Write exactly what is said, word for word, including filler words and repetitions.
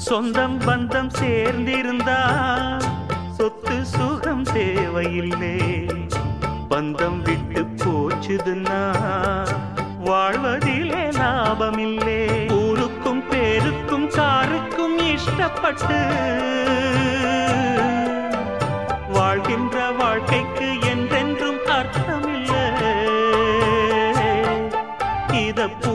சொந்தம் பந்தம் சேர்ந்திருந்தா சொத்து சுகம் தேவையில்லை. பந்தம் விட்டு போச்சுதுன்னா வாழ்வதிலே லாபமில்லை. ஊருக்கும் பேருக்கும் காருக்கும் இஷ்டப்பட்டு வாழ்கின்ற வாழ்க்கைக்கு என்றென்றும் அர்த்தமில்லை. இத